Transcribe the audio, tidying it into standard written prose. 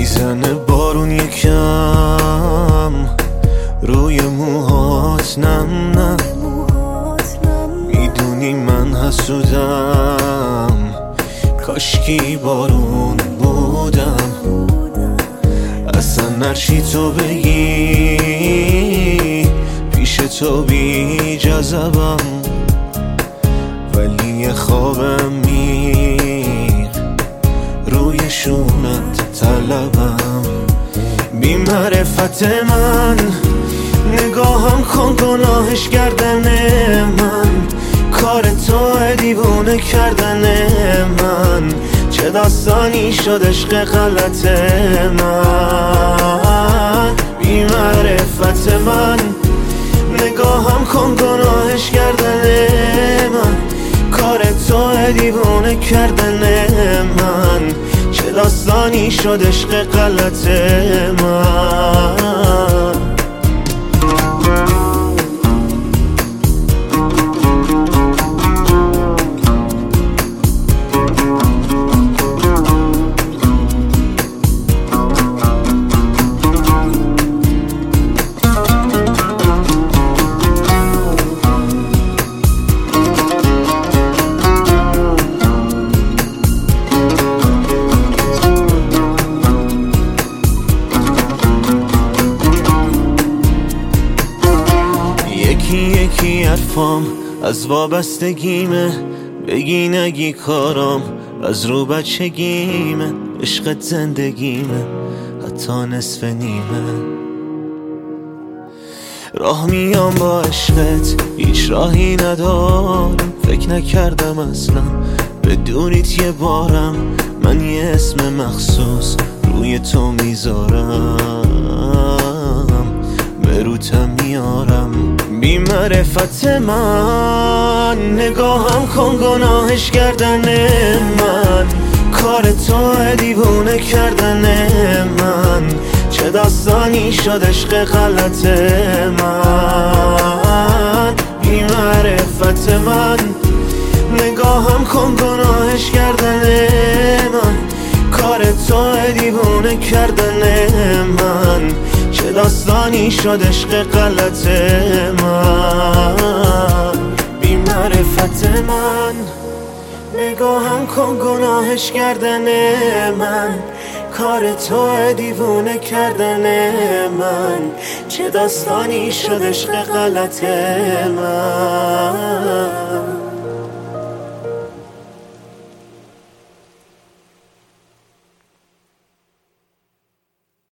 میزنه بارون یکم روی موهات، نم نم. میدونی من حسودم، کاشکی بارون بودم. اصلا هرچی تو بگی پیش تو بی جذبم، ولی یه خوابم میر روی شونت طلبم. بی معرفت من نگاهم کن، گناهش کردن من، کار تو دیوونه کردن من. چه داستانی شد عشق غلط من؟ بی معرفت من نگاهم کن، گناهش کردن من، کار تو دیوونه کردن من. چه داستانی شد عشق غلط من؟ یکی حرفام از وابستگیمه، بگی نگی کارام از رو بچگیمه. عشقت زندگیمه حتی نصف نیمه. راه میام با عشقت، هیچ راهی ندارم. فکر نکردم اصلا بدونیت یه بارم من یه اسم مخصوص روی تو میذارم، به روتم میارم. بی معرفت من نگاهم کن، گناهش کردن من، کار تو دیوونه کردن من. چه داستانی شد عشق غلط من؟ بی معرفت من نگاهم کن، گناهش کردن من، کار تو دیوونه کردن من. چه داستانی شد عشق غلط من؟ بی معرفت من نگاهم کن، گناهش کردن من، کار تو دیوونه کردن من. چه داستانی شد عشق غلط من؟